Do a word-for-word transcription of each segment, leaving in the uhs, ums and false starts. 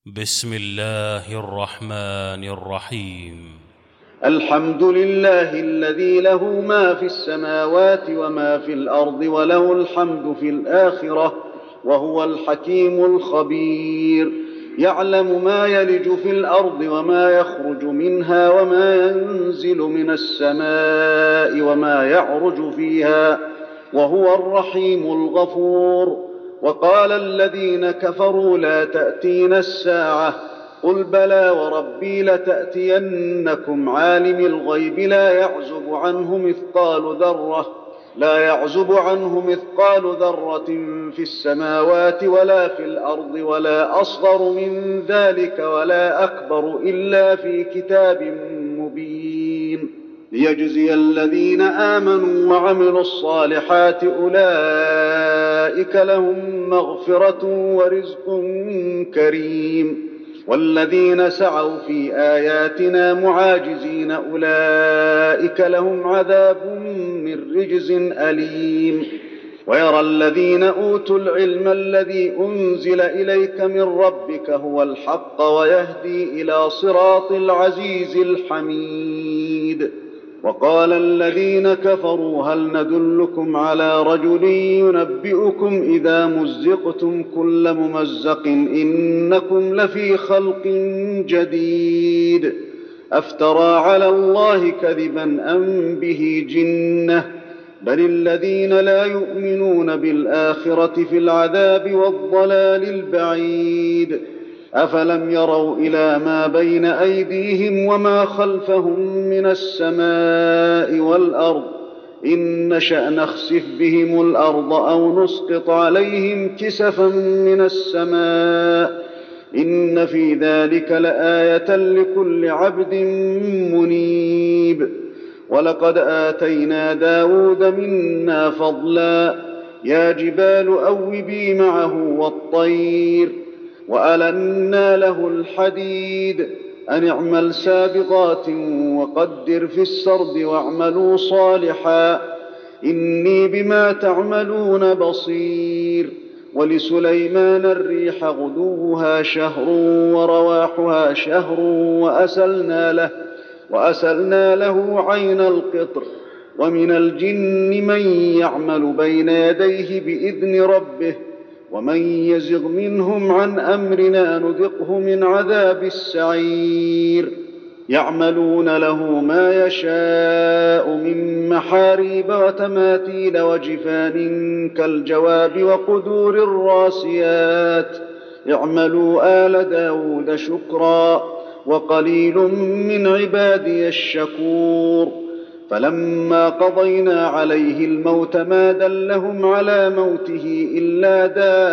بسم الله الرحمن الرحيم. الحمد لله الذي له ما في السماوات وما في الأرض وله الحمد في الآخرة وهو الحكيم الخبير. يعلم ما يلج في الأرض وما يخرج منها وما ينزل من السماء وما يعرج فيها وهو الرحيم الغفور. وقال الذين كفروا لا تأتينا الساعة قل بلى وربي لتأتينكم عالم الغيب لا يعزب عنه مثقال ذرة لا يعزب عنه مثقال ذرة في السماوات ولا في الأرض ولا أصغر من ذلك ولا أكبر إلا في كتاب مبين ليجزي الذين آمنوا وعملوا الصالحات أولئك لهم مغفرة ورزق كريم. والذين سعوا في آياتنا معاجزين أولئك لهم عذاب من رجز أليم. ويرى الذين أوتوا العلم الذي أنزل إليك من ربك هو الحق ويهدي إلى صراط العزيز الحميد. وقال الذين كفروا هل ندلكم على رجل ينبئكم إذا مزقتم كل ممزق إنكم لفي خلق جديد أفترى على الله كذبا أم به جنة بل الذين لا يؤمنون بالآخرة في العذاب والضلال البعيد. أفلم يروا إلى ما بين أيديهم وما خلفهم من السماء والأرض إن نشأ نخسف بهم الأرض أو نسقط عليهم كسفا من السماء إن في ذلك لآية لكل عبد منيب. ولقد آتينا داود منا فضلا يا جبال أوبي معه والطير وألنا له الحديد أن اعمل سابغات وقدر في السرد واعملوا صالحا إني بما تعملون بصير. ولسليمان الريح غدوها شهر ورواحها شهر وأسلنا له, وأسلنا له عين القطر. ومن الجن من يعمل بين يديه بإذن ربه ومن يزغ منهم عن أمرنا نذقه من عذاب السعير. يعملون له ما يشاء من محاريب وتماثيل وجفان كالجواب وقدور الراسيات اعملوا آل داود شكرا وقليل من عبادي الشكور. فلما قضينا عليه الموت ما دلهم على موته إلا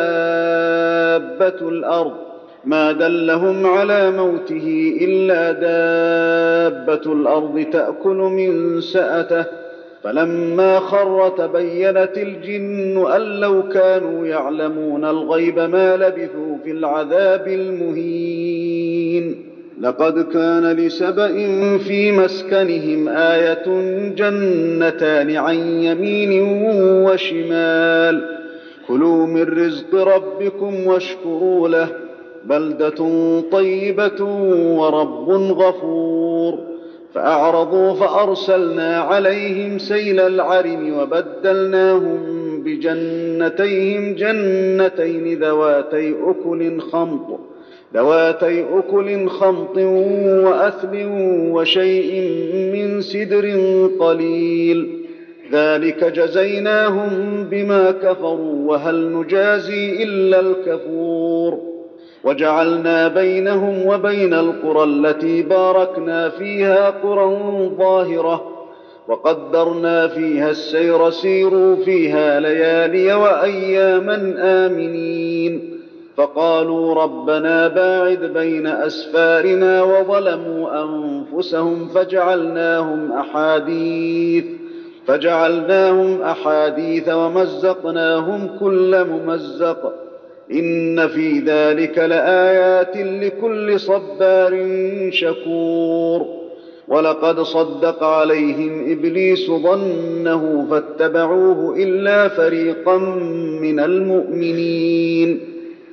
دابة الأرض ما دلهم على موته إلا دابة الأرض تأكل من سأته فلما خر تبينت الجن أن لو كانوا يعلمون الغيب ما لبثوا في العذاب المهين. لقد كان لسبإ في مسكنهم آية جنتان عن يمين وشمال كلوا من رزق ربكم واشكروا له بلدة طيبة ورب غفور. فأعرضوا فأرسلنا عليهم سيل العرم وبدلناهم بجنتيهم جنتين ذواتي أكل خمط ذواتي أكل خمط وأثل وشيء من سدر قليل ذلك جزيناهم بما كفروا وهل نجازي إلا الكفور. وجعلنا بينهم وبين القرى التي باركنا فيها قرى ظاهرة وقدرنا فيها السير سيروا فيها ليالي وأياما آمنين. فقالوا ربنا باعد بين أسفارنا وظلموا أنفسهم فجعلناهم أحاديث فجعلناهم أحاديث ومزقناهم كل ممزق إن في ذلك لآيات لكل صبار شكور. ولقد صدق عليهم إبليس ظنه فاتبعوه إلا فريقا من المؤمنين.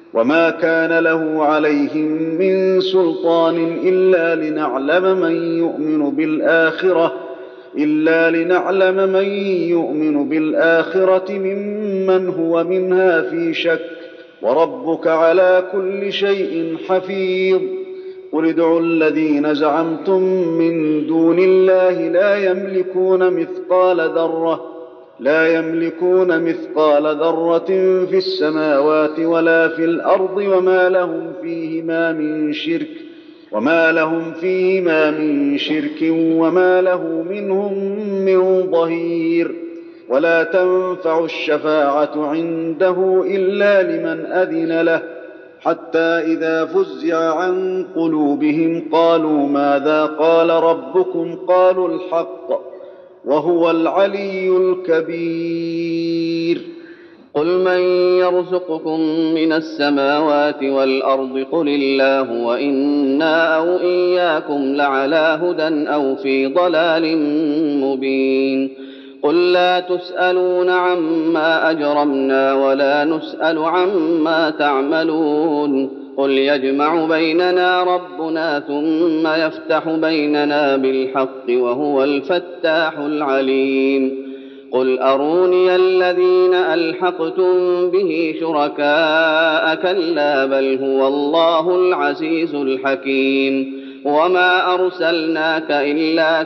وما كان له عليهم من سلطان إلا لنعلم من يؤمن بالآخرة إلا لنعلم من يؤمن بالآخرة ممن هو منها في شك، وربك على كل شيء حفيظ. قل ادعوا الذين زعمتم من دون الله لا يملكون مثقال ذرة لا يملكون مثقال ذرة في السماوات ولا في الأرض وما لهم فيهما من شرك وما لهم فيهما من شرك وما له منهم من ظهير. ولا تنفع الشفاعة عنده إلا لمن أذن له، حتى إذا فزع عن قلوبهم قالوا ماذا قال ربكم قالوا الحق وهو العلي الكبير. قل من يرزقكم من السماوات والأرض قل الله وإنا أو إياكم لعلى هدى أو في ضلال مبين. قل لا تسألون عما أجرمنا ولا نسأل عما تعملون. قل يجمع بيننا ربنا ثم يفتح بيننا بالحق وهو الفتاح العليم. قل أروني الذين ألحقتم به شركاء كلا بل هو الله العزيز الحكيم. وما أرسلناك إلا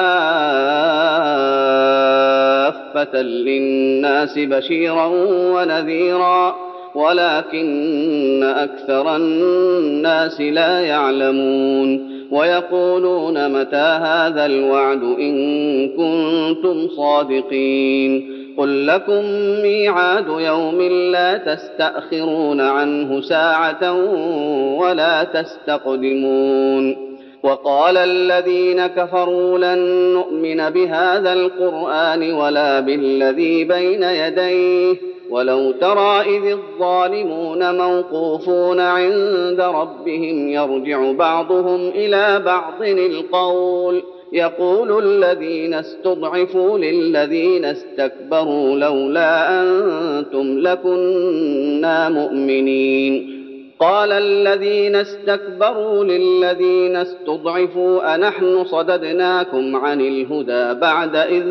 كافة للناس بشيرا ونذيرا ولكن أكثر الناس لا يعلمون. ويقولون متى هذا الوعد إن كنتم صادقين. قل لكم ميعاد يوم لا تستأخرون عنه ساعة ولا تستقدمون. وقال الذين كفروا لن نؤمن بهذا القرآن ولا بالذي بين يديه ولو ترى إذ الظالمون موقوفون عند ربهم يرجع بعضهم إلى بعض القول يقول الذين استضعفوا للذين استكبروا لولا أنتم لكنا مؤمنين. قال الذين استكبروا للذين استضعفوا أنحن صددناكم عن الهدى بعد إذ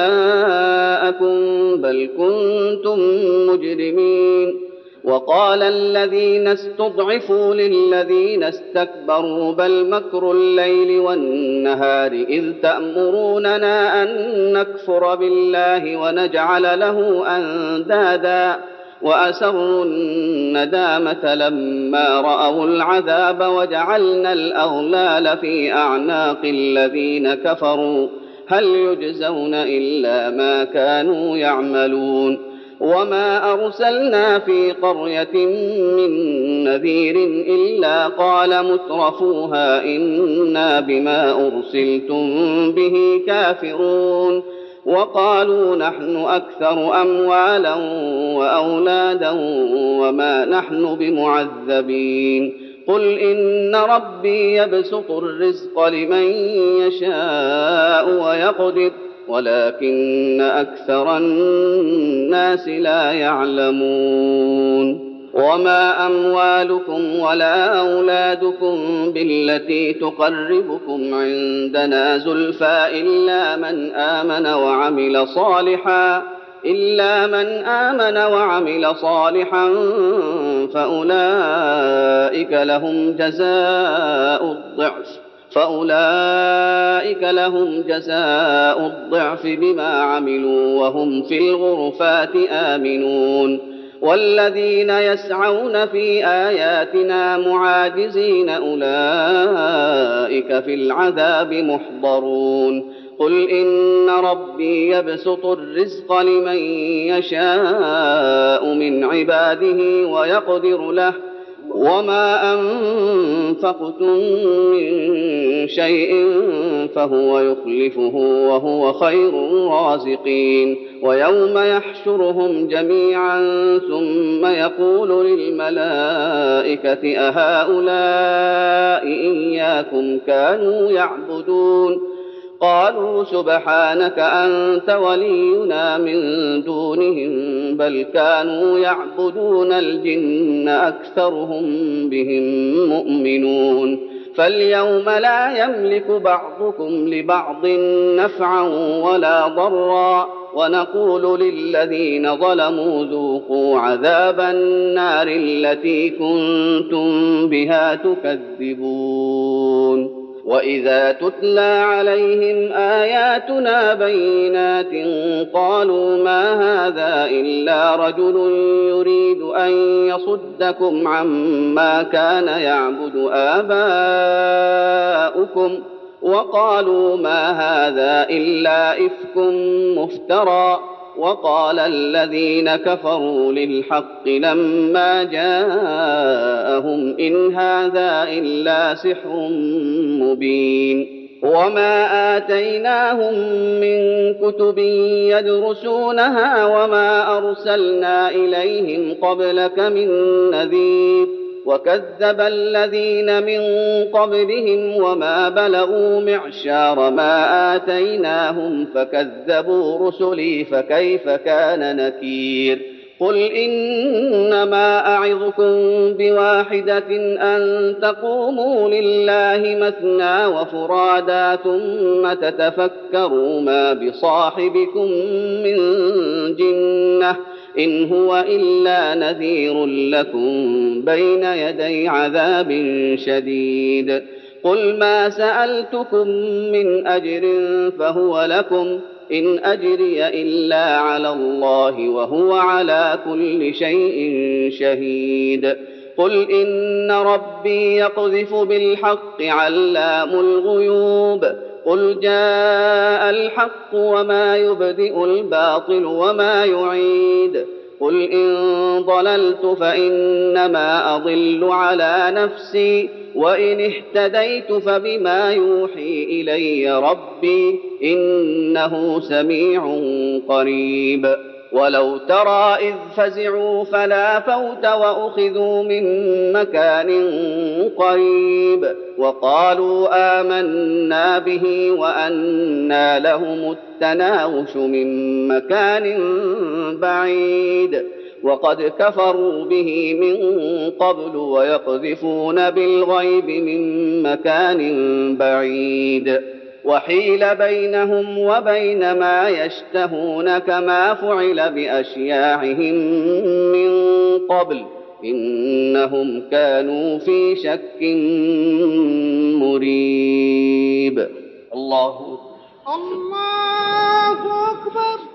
جاءكم بل كنتم مجرمين. وقال الذين استضعفوا للذين استكبروا بل مكر الليل والنهار إذ تأمروننا أن نكفر بالله ونجعل له أندادا وأسروا الندامة لما رأوا العذاب وجعلنا الأغلال في أعناق الذين كفروا هل يجزون إلا ما كانوا يعملون. وما أرسلنا في قرية من نذير إلا قال مترفوها إنا بما أرسلتم به كافرون. وقالوا نحن أكثر أموالا وأولادا وما نحن بمعذبين. قل إن ربي يبسط الرزق لمن يشاء ويقدر ولكن أكثر الناس لا يعلمون. وما أموالكم ولا أولادكم بالتي تقربكم عندنا زلفى إلا من آمن وعمل صالحا إلا من آمن وعمل صالحا فأولئك لهم جزاء الضعف فأولئك لهم جزاء الضعف بما عملوا وهم في الغرفات آمنون. والذين يسعون في آياتنا معاجزين أولئك في العذاب محضرون. قل إن ربي يبسط الرزق لمن يشاء من عباده ويقدر له وما أنفقتم من شيء فهو يخلفه وهو خير الرازقين. ويوم يحشرهم جميعا ثم يقول للملائكة أهؤلاء إياكم كانوا يعبدون قالوا سبحانك أنت ولينا من دونهم بل كانوا يعبدون الجن أكثرهم بهم مؤمنون فاليوم لا يملك بعضكم لبعض نفعا ولا ضرا ونقول للذين ظلموا ذوقوا عذاب النار التي كنتم بها تكذبون وإذا تتلى عليهم آياتنا بينات قالوا ما هذا إلا رجل يريد أن يصدكم عما كان يعبد آباؤكم وقالوا ما هذا إلا إفك مفترى وقال الذين كفروا للحق لما جاءهم إن هذا إلا سحر مبين وما آتيناهم من كتب يدرسونها وما أرسلنا إليهم قبلك من نذير وكذب الذين من قبلهم وما بلغوا معشار ما آتيناهم فكذبوا رسلي فكيف كان نكير قل إنما أعظكم بواحدة أن تقوموا لله مثنى وفرادا ثم تتفكروا ما بصاحبكم من جنة إن هو إلا نذير لكم بين يدي عذاب شديد قل ما سألتكم من أجر فهو لكم إن أجري إلا على الله وهو على كل شيء شهيد قل إن ربي يقذف بالحق علام الغيوب قل جاء الحق وما يبدئ الباطل وما يعيد قل إن ضللت فإنما أضل على نفسي وإن اهتديت فبما يوحي إلي ربي إنه سميع قريب ولو ترى إذ فزعوا فلا فوت وأخذوا من مكان قريب وقالوا آمنا به وأنى لهم التناوش من مكان بعيد وقد كفروا به من قبل ويقذفون بالغيب من مكان بعيد وحيل بينهم وبين ما يشتهون كما فعل بأشياعهم من قبل إنهم كانوا في شك مريب الله الله أكبر.